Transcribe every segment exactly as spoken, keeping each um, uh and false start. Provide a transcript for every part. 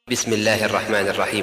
بسم الله الرحمن الرحيم.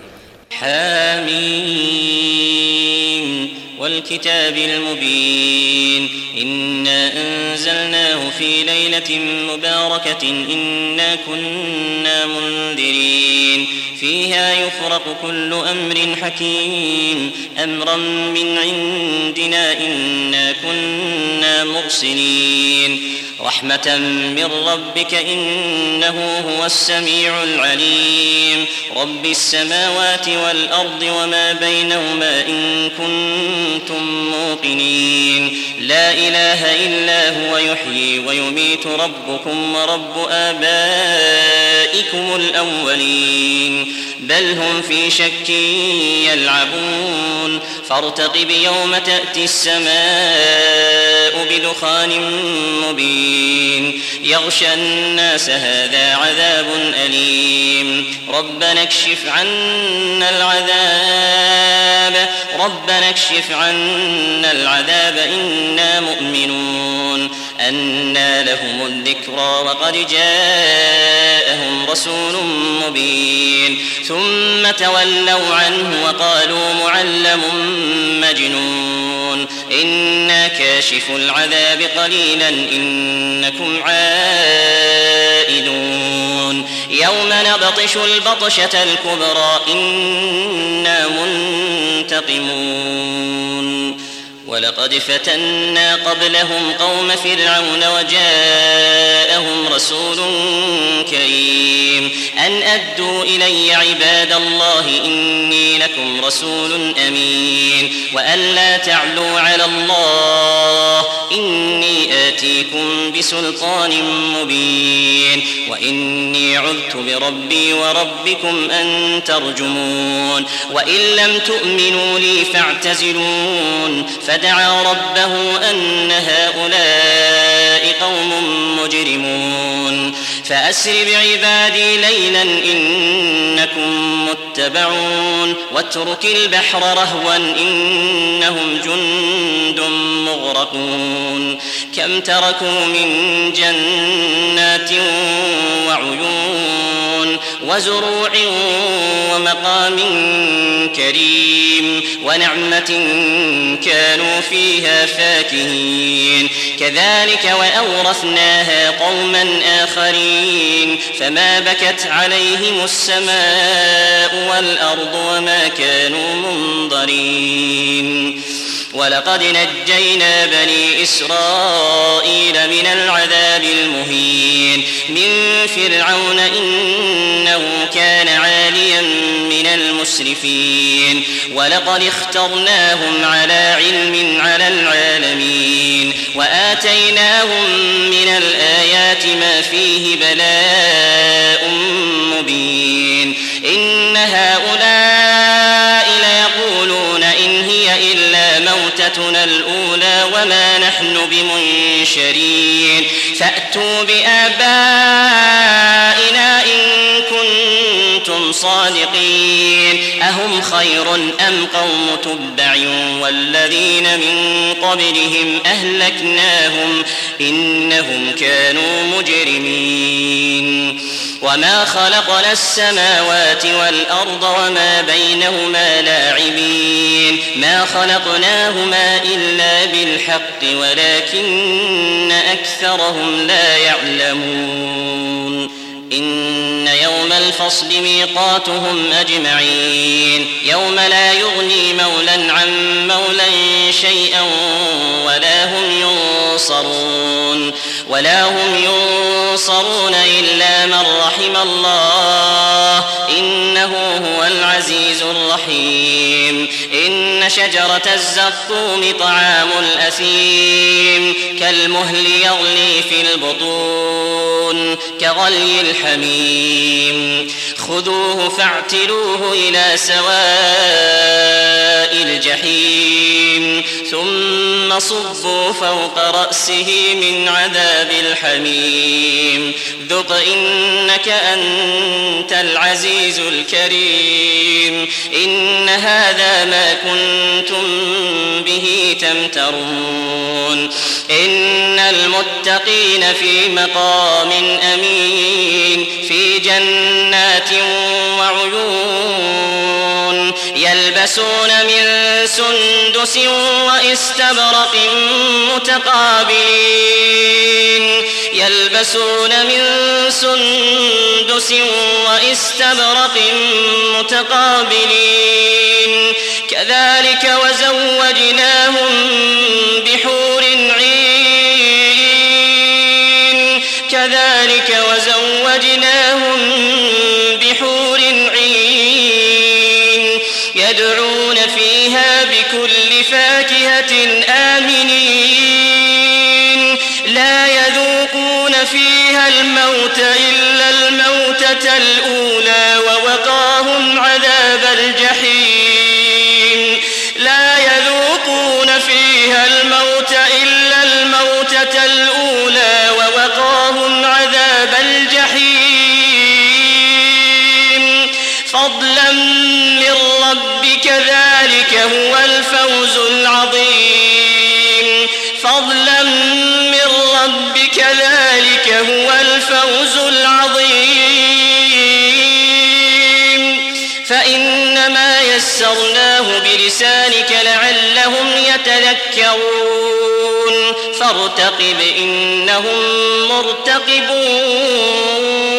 حامين والكتاب المبين إنا أنزلناه في ليلة مباركة إنا كنا منذرين فيها يفرق كل أمر حكيم أمرا من عندنا إنا كنا مرسلين رحمة من ربك إنه هو السميع العليم رب السماوات والأرض وما بينهما إن كنتم موقنين لا إله إلا هو يحيي ويميت ربكم ورب آبائكم الأولين بل هم في شك يلعبون فارتقب يوم تأتي السماء بدخان مبين يغشى الناس هذا عذاب أليم ربنا اكشف عنا العذاب ربنا اكشف عنا العذاب إنا مؤمنون أنى لهم الذكرى وقد جاءهم رسول مبين ثم تولوا عنه وقالوا معلم مجنون إنا كاشف العذاب قليلا إنكم عائدون يوم نبطش البطشة الكبرى إنا منتقمون ولقد فتنا قبلهم قوم فرعون وجاءهم رسول كريم أن أدوا إلي عباد الله إني لكم رسول أمين وأن لا تعلوا على الله إني آتيكم بسلطان مبين وإني عذت بربي وربكم أن ترجمون وإن لم تؤمنوا لي فاعتزلون فدعا ربه أن هؤلاء قوم مجرمون فأسر بعبادي ليلا إنكم متبعون واترك البحر رهوا إنهم جند مغرقون كم تركوا من جنات وعيون وزروع ومقام كريم ونعمة كانوا فيها فاكهين كذلك وأورثناها قوما آخرين فما بكت عليهم السماء والأرض وما كانوا منظرين ولقد نجينا بني إسرائيل من العذاب المهين من فرعون إنه كان عاليا من المسرفين ولقد اخترناهم على علم على العالمين وآتيناهم من الآيات ما فيه بلاء مبين إن هؤلاء ليقولون إن هي إلا موتتنا الأولى وما نحن بمنشرين فأتوا بآبائنا إن كنتم صادقين أهم خير أم قوم تبع والذين من قبلهم أهلكناهم إنهم كانوا مجرمين وما خلقنا السماوات والأرض وما بينهما لاعبين ما خلقناهما إلا بالحق ولكن أكثرهم لا يعلمون إن يوم الفصل ميقاتهم أجمعين يوم لا يغني مولا عن مولا شيئا ولا هم ينصرون ولا هم ينصرون إلا من رحم الله إنه هو العزيز الرحيم إن شجرة الزقوم طعام الأثيم كالمهل يغلي في البطون كغلي الحميم خذوه فاعتلوه إلى سواء الجحيم ثم صبوا فوق رأسه من عذاب الحميم ذق إنك أنت العزيز الكريم إن هذا ما كنتم به تمترون إن المتقين في مقام أمين في جنات عيون يلبسون من سندس وإستبرق متقابلين يلبسون من سندس وإستبرق متقابلين كذلك وزوجناهم بحور عين كذلك وزوجناهم بحور عين يدعون فيها بكل فاكهة آمنين لا يذوقون فيها الموت إلا الموتة الأولى ووقاهم عذاب الجحيم لا يذوقون فيها الموت إلا الموتة الأولى ووقاهم عذاب الجحيم فضلا من ربك ذلك هو الفوز العظيم فضلا من ربك ذلك هو الفوز العظيم فإنما يسرناه بلسانك لعلهم يتذكرون فارتقب إنهم مرتقبون